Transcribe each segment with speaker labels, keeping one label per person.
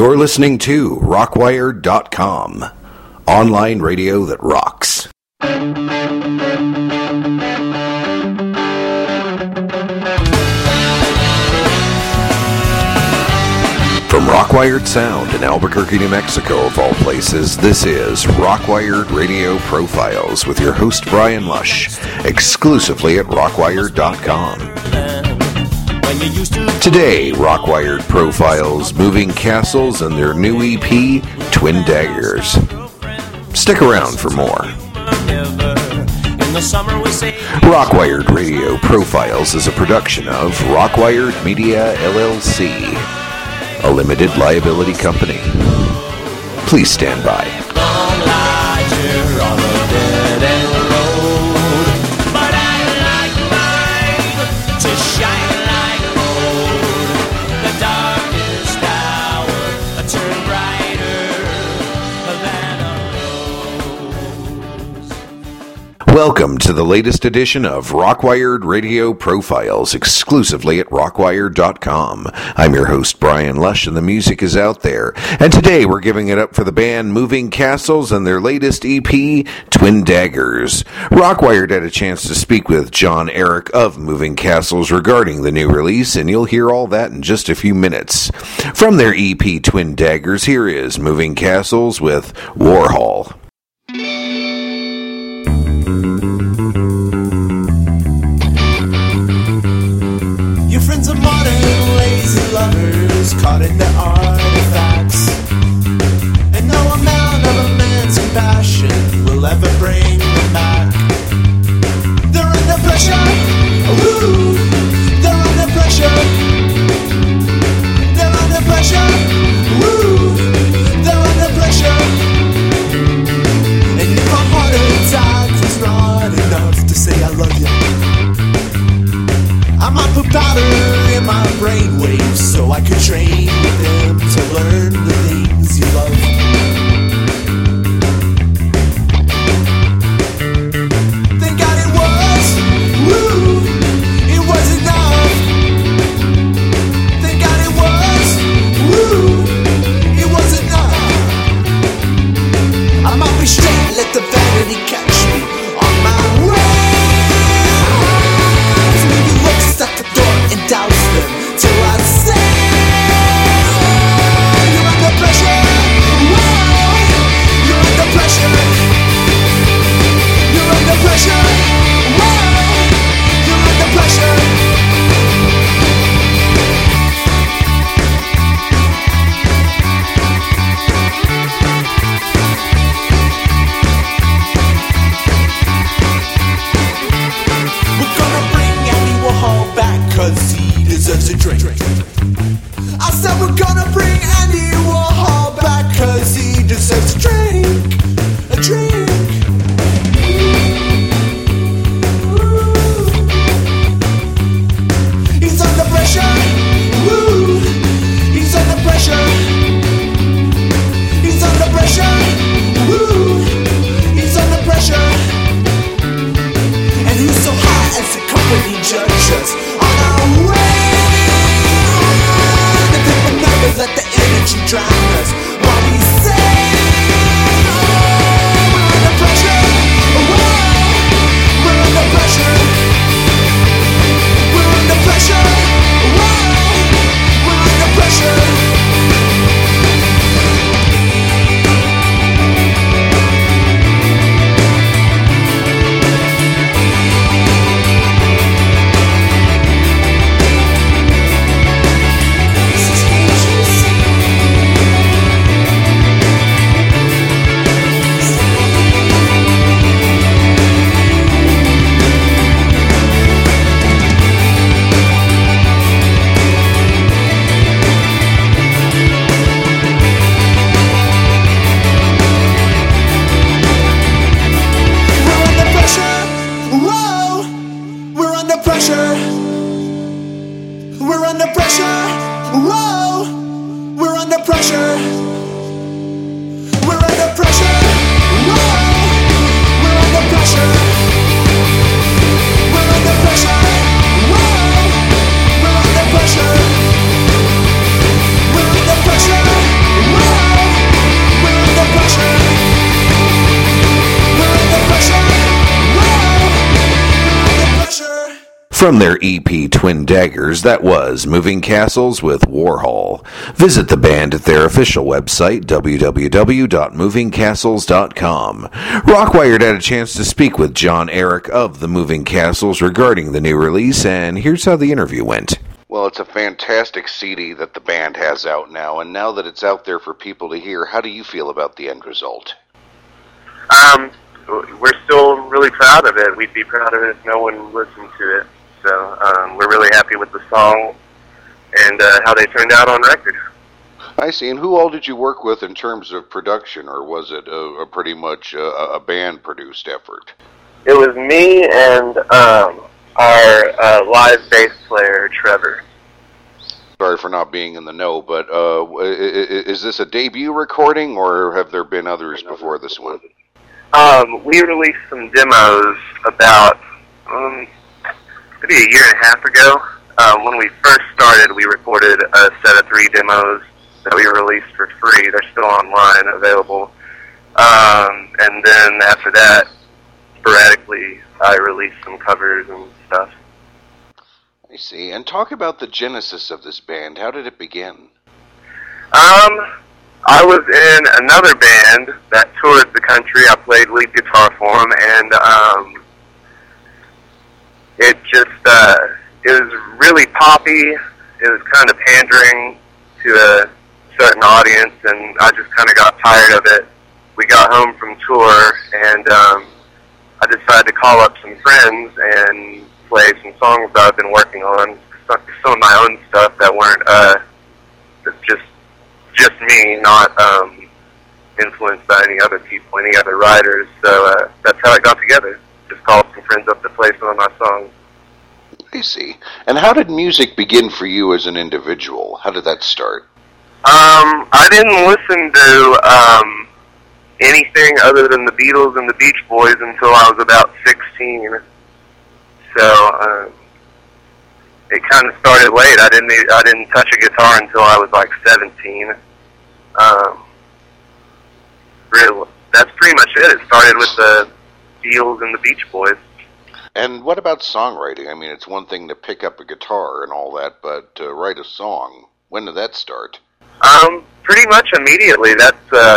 Speaker 1: You're listening to Rockwired.com, online radio that rocks. From Rockwired Sound in Albuquerque, New Mexico, of all places, this is Rockwired Radio Profiles with your host, Brian Lush, exclusively at Rockwired.com. Today, Rockwired Profiles Moving Castles and their new EP, Twin Daggers. Stick around for more. Rockwired Radio Profiles is a production of Rockwired Media, LLC, a limited liability company. Please stand by. Welcome to the latest edition of Rockwired Radio Profiles, exclusively at Rockwired.com. I'm your host, Brian Lush, and the music is out there. And today we're giving it up for the band Moving Castles and their latest EP, Twin Daggers. Rockwired had a chance to speak with John Eric of Moving Castles regarding the new release, and you'll hear all that in just a few minutes. From their EP, Twin Daggers, here is Moving Castles with Warhol.
Speaker 2: Your friends are modern, lazy lovers, caught in their artifacts. And no amount of a man's compassion will ever bring them back. They're under pressure, woo! They're under pressure. They're under pressure, woo! They're under pressure. And if a heart attack was not enough to say I love you, I might put powder in my brainwaves so I could train with them to learn the things you love. Thank God it was, woo, it was enough. Thank God it was, woo, it was enough. I might be straight, let the vanity catch me on my way. At the door and douse them till I say you're under pressure. Whoa, you're under pressure. You're under pressure. Whoa, you're under pressure. Cause he deserves a drink. I said we're gonna bring Andy Warhol back cause he deserves a drink. A drink. Ooh. He's under pressure. Woo. He's under pressure. He's under pressure. Woo. He's under pressure. And who's so high as the company judges? Let the energy drown us while we say we're under pressure. Whoa, we're under pressure. We're under pressure. Whoa, we're under pressure.
Speaker 1: From their EP Twin Daggers, that was Moving Castles with Warhol. Visit the band at their official website, www.movingcastles.com. Rockwired had a chance to speak with John Eric of the Moving Castles regarding the new release, and here's how the interview went.
Speaker 3: Well, it's a fantastic CD that the band has out now, and now that it's out there for people to hear, how do you feel about the end result?
Speaker 4: We're still really proud of it. We'd be proud of it if no one listened to it. So we're really happy with the song and how they turned out on record.
Speaker 3: I see. And who all did you work with in terms of production, or was it a pretty much a band-produced effort?
Speaker 4: It was me and our live bass player, Trevor.
Speaker 3: Sorry for not being in the know, but is this a debut recording, or have there been others before this one?
Speaker 4: We released some demos about maybe a year and a half ago. When we first started, we recorded a set of 3 demos that we released for free. They're still online, available. And then after that, sporadically, I released some covers and stuff.
Speaker 3: I see. And talk about the genesis of this band. How did it begin?
Speaker 4: I was in another band that toured the country. I played lead guitar for them, and it was really poppy. It was kind of pandering to a certain audience, and I just kind of got tired of it. We got home from tour, and I decided to call up some friends and play some songs that I've been working on, some of my own stuff that weren't just me, not influenced by any other people, any other writers. So that's how it got together. Just called some friends up to play some of my songs.
Speaker 3: I see. And how did music begin for you as an individual? How did that start?
Speaker 4: I didn't listen to anything other than the Beatles and the Beach Boys until I was about 16. So it kind of started late. I didn't touch a guitar until I was like 17. Really, that's pretty much it. It started with the Beatles and the Beach Boys.
Speaker 3: And what about songwriting? I mean, it's one thing to pick up a guitar and all that, but to write a song, when did that start?
Speaker 4: Pretty much immediately. That's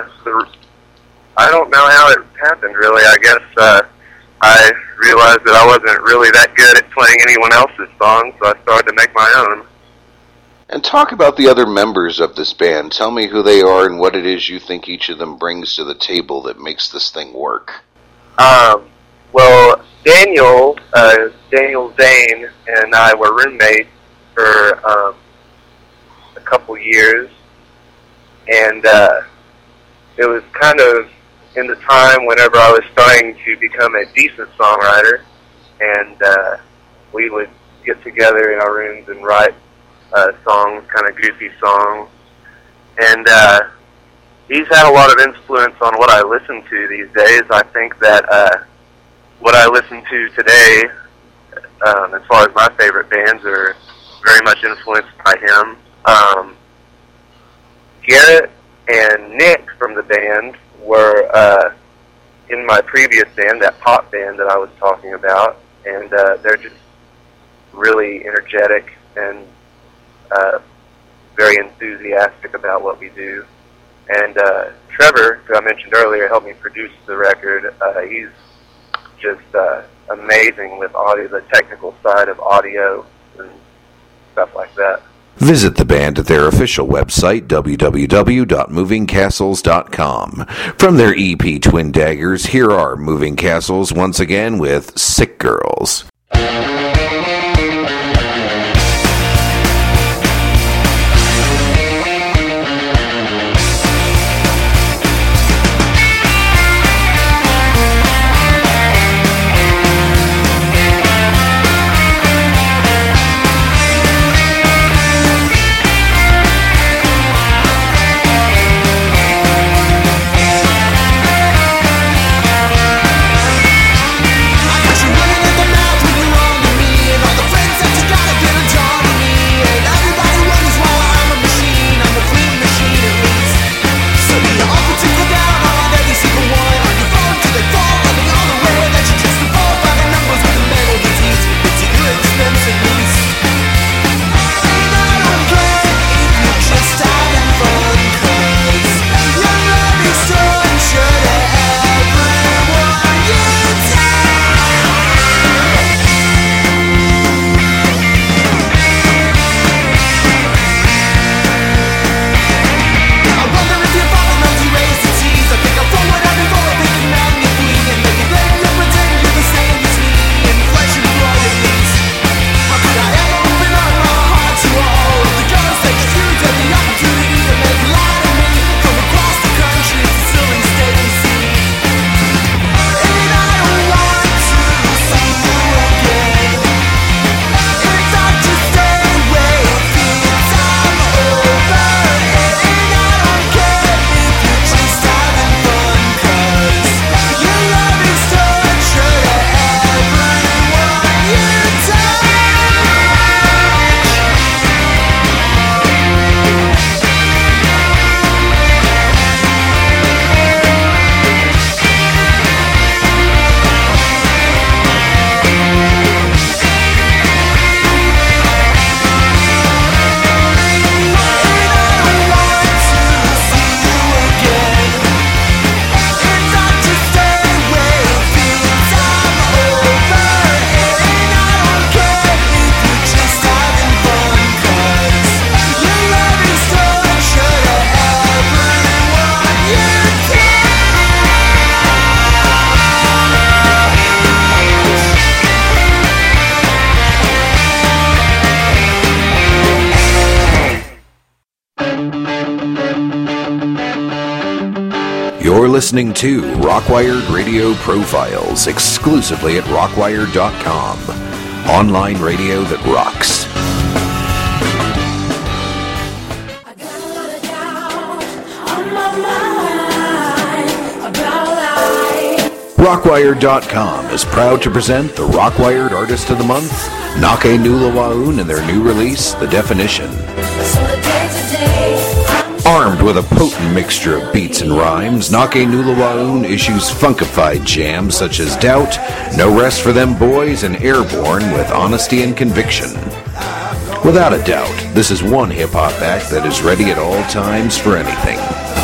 Speaker 4: I don't know how it happened, really. I guess I realized that I wasn't really that good at playing anyone else's songs, so I started to make my own.
Speaker 3: And talk about the other members of this band. Tell me who they are and what it is you think each of them brings to the table that makes this thing work.
Speaker 4: Well, Daniel Zane and I were roommates for a couple years, and it was kind of in the time whenever I was starting to become a decent songwriter, and we would get together in our rooms and write songs, kind of goofy songs. And he's had a lot of influence on what I listen to these days. I think that what I listen to today, as far as my favorite bands, are very much influenced by him. Garrett and Nick from the band were in my previous band, that pop band that I was talking about, and they're just really energetic and very enthusiastic about what we do. And Trevor, who I mentioned earlier, helped me produce the record. He's just amazing with audio, the technical side of audio and stuff like that.
Speaker 1: Visit the band at their official website, www.movingcastles.com. From their EP Twin Daggers, here are Moving Castles once again with Sick Girls.
Speaker 2: I got you running in the mouth with
Speaker 1: You're listening to Rockwired Radio Profiles exclusively at rockwired.com. Online radio that rocks. Rockwired.com is proud to present the Rockwired Artist of the Month, Nake Nulawaun, and their new release, The Definition. Armed with a potent mixture of beats and rhymes, Nake Nulawaun issues funkified jams such as Doubt, No Rest for Them Boys, and Airborne with honesty and conviction. Without a doubt, this is one hip-hop act that is ready at all times for anything.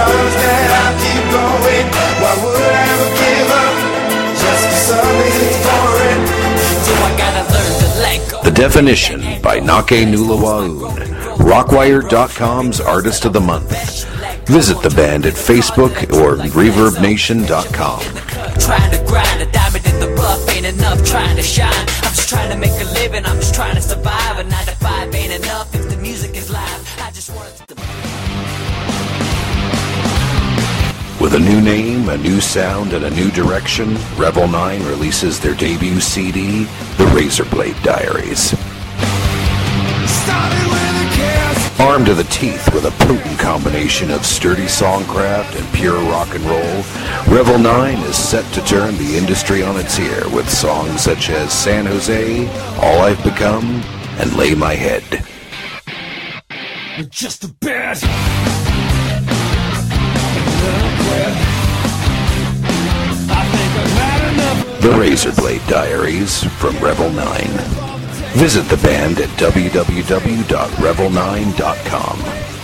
Speaker 1: The Definition by Nake Nulawaun, Rockwired.com's Artist of the Month. Visit the band at Facebook or ReverbNation.com.
Speaker 5: Trying to grind, a diamond in the rough ain't enough, trying to shine. I'm just trying to make a living, I'm just trying to survive. A 9 to 5 ain't enough if the music is live. I just want it to...
Speaker 1: With a new name, a new sound, and a new direction, Revel 9 releases their debut CD, The Razorblade Diaries. Armed to the teeth with a potent combination of sturdy songcraft and pure rock and roll, Revel 9 is set to turn the industry on its ear with songs such as San Jose, All I've Become, and Lay My Head.
Speaker 6: Just a bit.
Speaker 1: The Razorblade Diaries from Revel 9. Visit the band at www.revel9.com.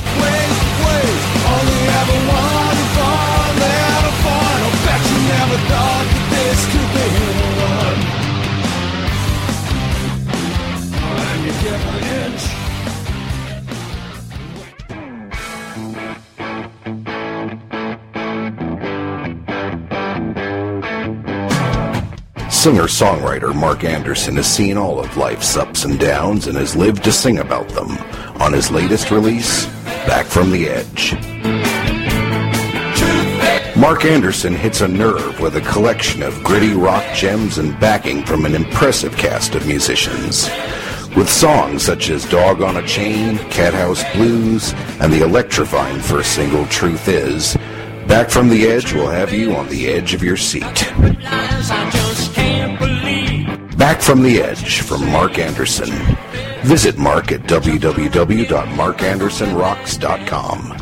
Speaker 6: Only ever wanted fun, let a fun. I bet you never thought that this could be the one. And you give an inch.
Speaker 1: Singer-songwriter Mark Anderson has seen all of life's ups and downs and has lived to sing about them on his latest release, Back from the Edge. Mark Anderson hits a nerve with a collection of gritty rock gems and backing from an impressive cast of musicians. With songs such as Dog on a Chain, Cathouse Blues, and the electrifying first single, Truth Is, Back from the Edge will have you on the edge of your seat. Back from the Edge from Mark Anderson. Visit Mark at www.markandersonrocks.com.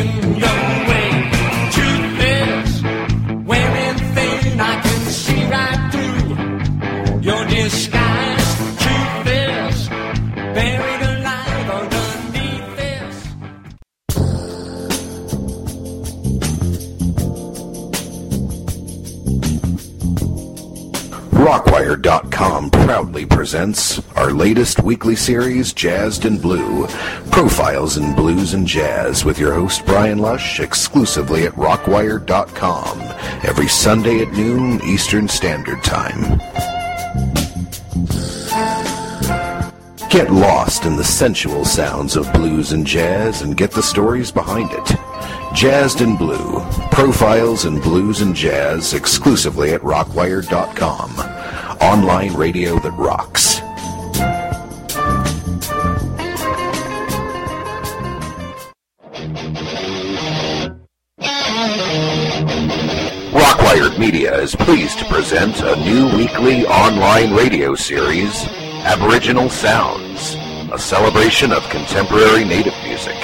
Speaker 1: Rockwired.com proudly presents our latest weekly series, Jazzed in Blue, Profiles in Blues and Jazz, with your host Brian Lush, exclusively at rockwired.com, every Sunday at noon Eastern Standard Time. Get lost in the sensual sounds of blues and jazz and get the stories behind it. Jazzed in Blue, Profiles in Blues and Jazz, exclusively at rockwired.com. Online radio that rocks. Rockwired Media is pleased to present a new weekly online radio series, Aboriginal Sounds, a celebration of contemporary native music.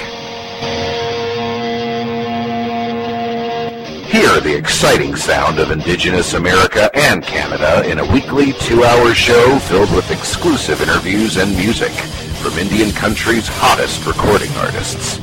Speaker 1: Hear the exciting sound of Indigenous America and Canada in a weekly 2-hour show filled with exclusive interviews and music from Indian country's hottest recording artists.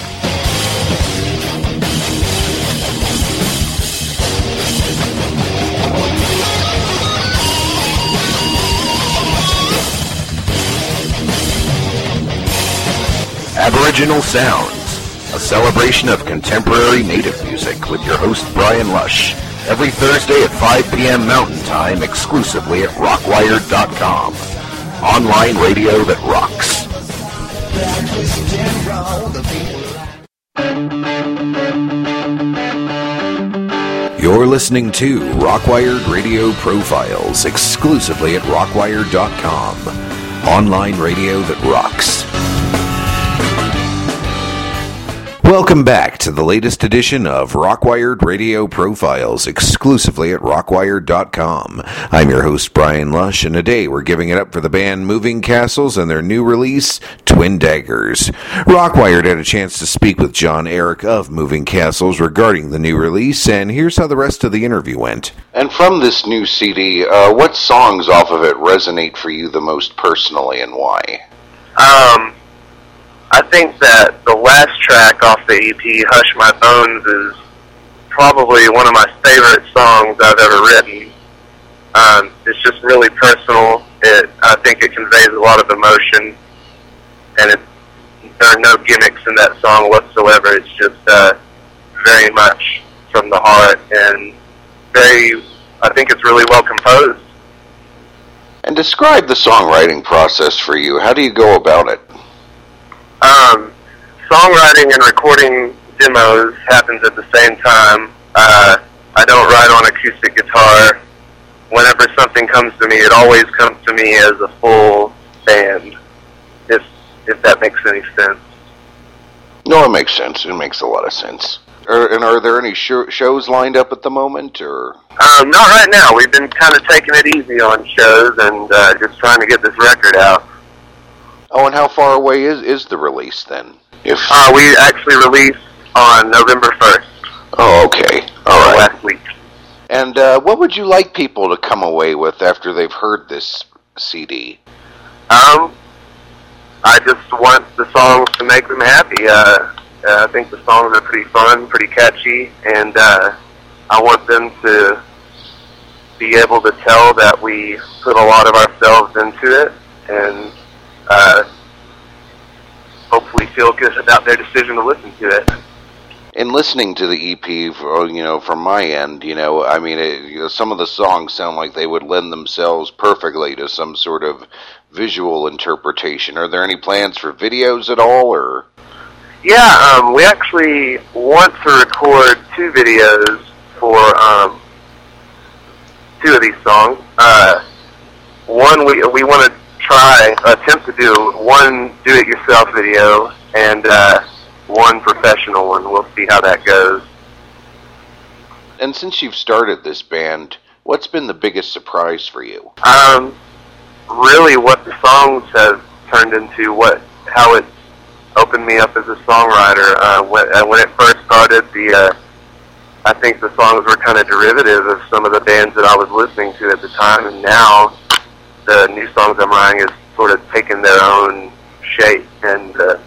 Speaker 1: Aboriginal Sounds, a celebration of contemporary native music with your host Brian Lush, every Thursday at 5 p.m. Mountain Time, exclusively at rockwired.com. Online radio that rocks. You're listening to Rockwired Radio Profiles exclusively at rockwired.com. Online radio that rocks. Welcome back to the latest edition of Rockwired Radio Profiles exclusively at rockwired.com. I'm your host, Brian Lush, and today we're giving it up for the band Moving Castles and their new release, Twin Daggers. Rockwired had a chance to speak with John Eric of Moving Castles regarding the new release, and here's how the rest of the interview went.
Speaker 3: And from this new CD, what songs off of it resonate for you the most personally, and why?
Speaker 4: I think that the last track off the EP, Hush My Bones, is probably one of my favorite songs I've ever written. It's just really personal. I think it conveys a lot of emotion, and there are no gimmicks in that song whatsoever. It's just very much from the heart, and I think it's really well composed.
Speaker 3: And describe the songwriting process for you. How do you go about it?
Speaker 4: Songwriting and recording demos happens at the same time. I don't write on acoustic guitar. Whenever something comes to me, it always comes to me as a full band, if that makes any sense.
Speaker 3: No, it makes sense. It makes a lot of sense. Are there any shows lined up at the moment, or?
Speaker 4: Not right now. We've been kind of taking it easy on shows and just trying to get this record out.
Speaker 3: Oh, and how far away is the release then?
Speaker 4: We actually released on November 1st.
Speaker 3: Oh, okay. All right.
Speaker 4: Last week.
Speaker 3: And what would you like people to come away with after they've heard this CD?
Speaker 4: I just want the songs to make them happy. I think the songs are pretty fun, pretty catchy, and I want them to be able to tell that we put a lot of ourselves into it, and hopefully feel good about their decision to listen to it.
Speaker 3: In listening to the EP, from my end, some of the songs sound like they would lend themselves perfectly to some sort of visual interpretation. Are there any plans for videos at all, or?
Speaker 4: Yeah, we actually want to record 2 videos for 2 of these songs. One, we want to attempt to do one do-it-yourself video and one professional one. We'll see how that goes.
Speaker 3: And since you've started this band, what's been the biggest surprise for you?
Speaker 4: Really what the songs have turned into, how it's opened me up as a songwriter. When it first started, I think the songs were kind of derivative of some of the bands that I was listening to at the time, and now the new songs I'm writing is sort of taking their own shape, and the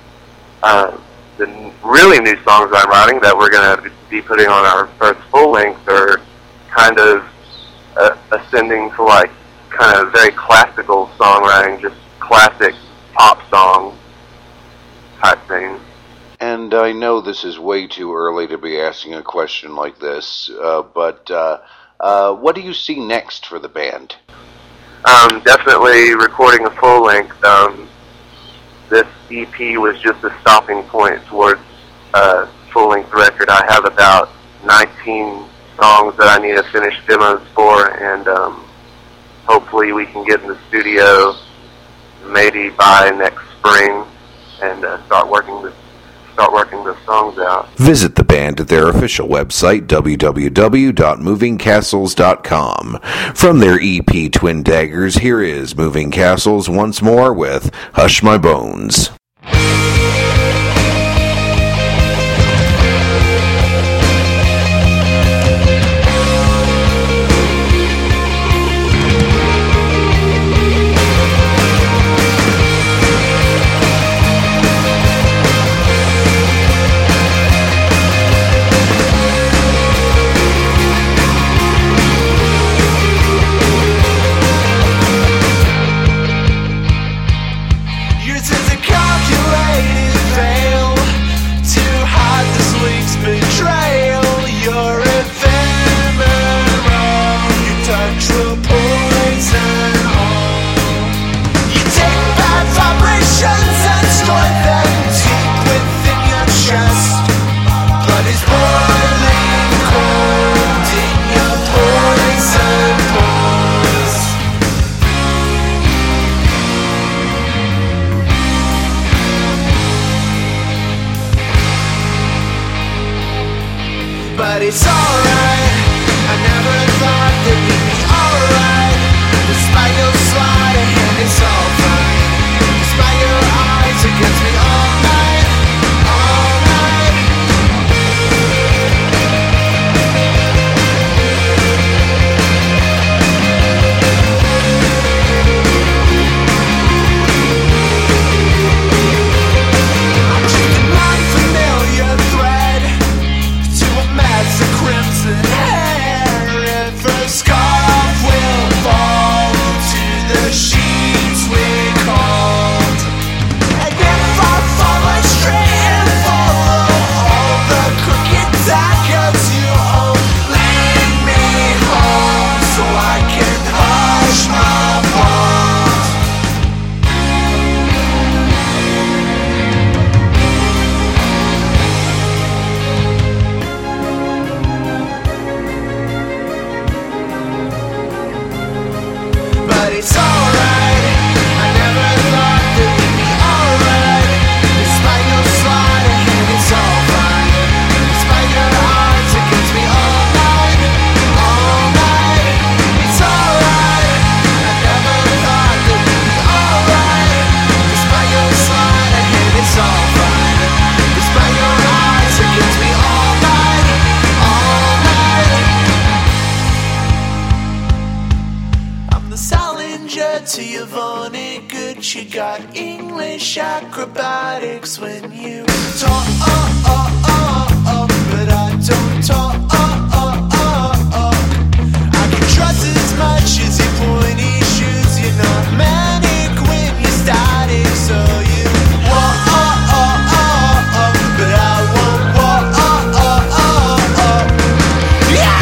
Speaker 4: really new songs I'm writing that we're going to be putting on our first full length are kind of ascending to like kind of very classical songwriting, just classic pop song type thing.
Speaker 3: And I know this is way too early to be asking a question like this, but what do you see next for the band?
Speaker 4: Definitely recording a full length. This EP was just a stopping point towards a full length record. I have about 19 songs that I need to finish demos for, and hopefully we can get in the studio maybe by next spring and start working the songs out.
Speaker 1: Visit the band at their official website, www.movingcastles.com. From their EP, Twin Daggers, here is Moving Castles once more with Hush My Bones.
Speaker 2: Yours is a car But it's alright, I never thought that we'd be alright. Despite your sleight of hand, it's all fine. Despite your eyes against me all night, all night. I'm just an unfamiliar thread to a mess of crimson hair. If a scarf will fall to the sheets we called, and if I follow straight and follow all the crooked daggers you own, lead me home so I can hush my bones. But it's alright, I never thought that we'd be alright. Despite your sleight of hand, it's all fine. Despite your eyes against me all night, all night. It's alright, I never thought that we'd be alright. Despite your sleight of hand, it's all fine. Despite your eyes against me all night, all night. I'm the Salinger to your Vonnegut. You got English acrobatics when you talk, but I don't talk. I can trust as much as your pointy shoes. You're not manic when you're static, so you walk, but I won't walk. Yeah!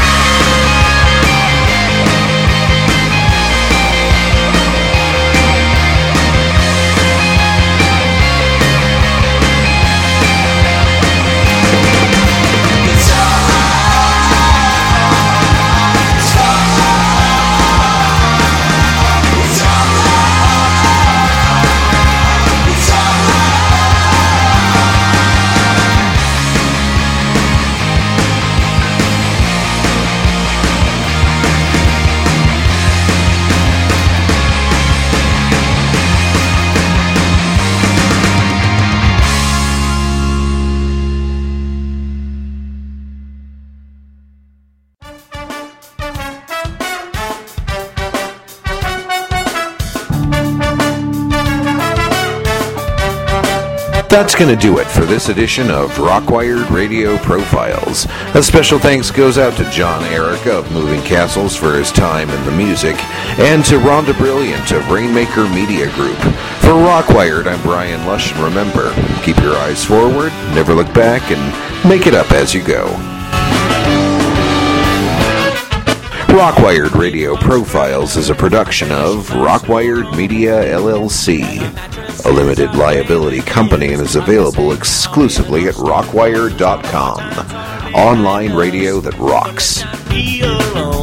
Speaker 1: That's going to do it for this edition of Rockwired Radio Profiles. A special thanks goes out to John Erica of Moving Castles for his time in the music, and to Rhonda Brilliant of Rainmaker Media Group. For Rockwired, I'm Brian Lush, and remember, keep your eyes forward, never look back, and make it up as you go. Rockwired Radio Profiles is a production of Rockwired Media, LLC, a limited liability company, and is available exclusively at rockwired.com. Online radio that rocks.
Speaker 2: Be alone.